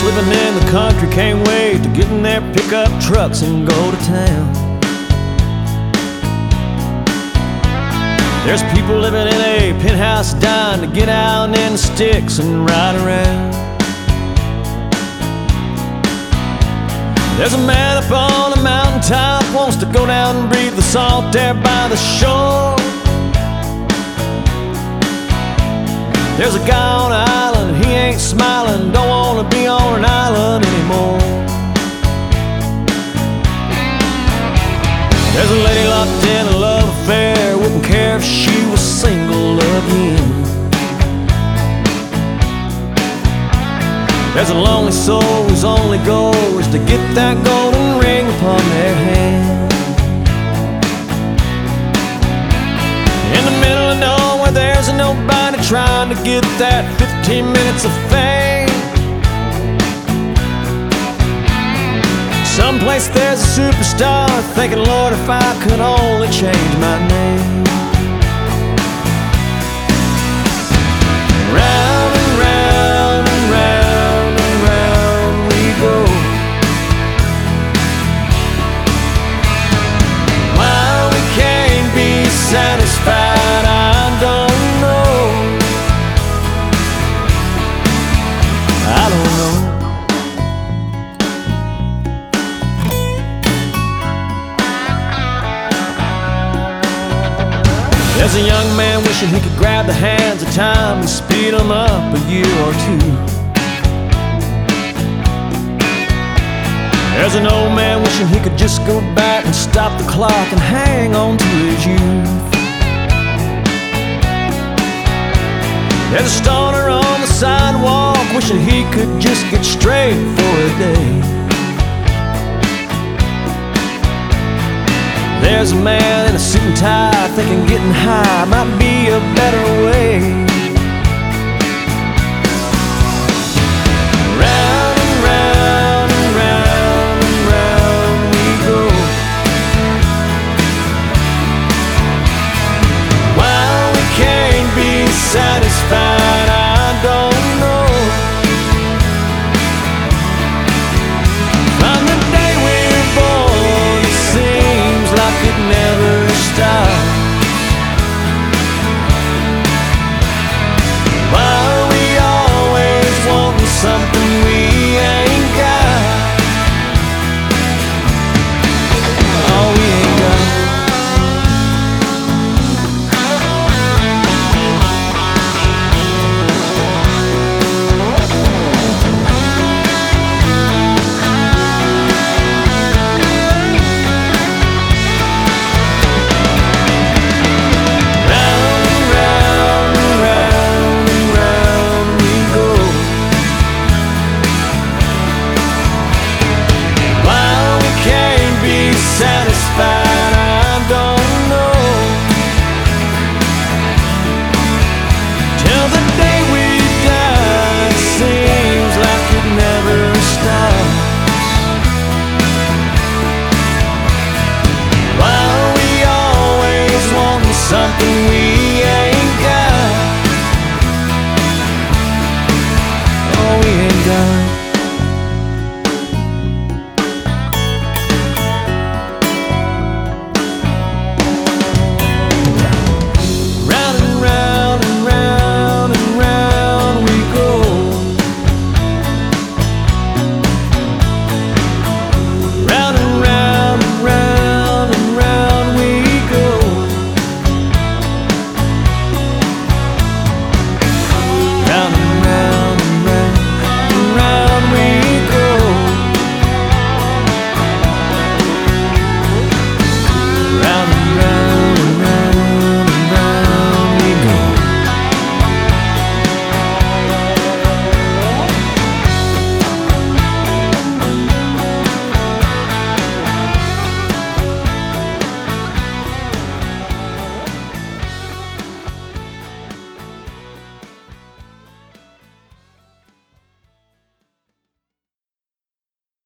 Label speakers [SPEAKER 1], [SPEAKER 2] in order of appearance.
[SPEAKER 1] living in the country can't wait to get in their pickup trucks and go to town. There's people living in a penthouse dying to get out in the sticks and ride around. There's a man up on a mountaintop wants to go down and breathe the salt there by the shore. There's a guy on an island, he ain't smiling, don't want to be on an island anymore. There's a lady locked in a love affair, wouldn't care if she was single again. There's a lonely soul whose only goal is to get that golden ring upon their hand. In the middle of nowhere there's nobody trying to get that 15 minutes of fame. Someplace there's a superstar thinking, Lord, if I could only change my name. Round and round and round and round we go. Why we can't be satisfied, I don't know. I don't know. There's a young man wishing he could grab the hands of time and speed them up a year or two. There's an old man wishing he could just go back and stop the clock and hang on to his youth. There's a stoner on the sidewalk wishing he could just get straight for a day. There's a man in a suit and tie thinking getting high might be a better way. Round and round and round and round we go. Why we can't be satisfied, I don't know. From the day we're born it seems like it never stops. Why are we always wanting something we ain't got? Oh, we ain't got. Satisfied, I don't know. Till the day we die, it seems like it never stops. Why are we always wanting something we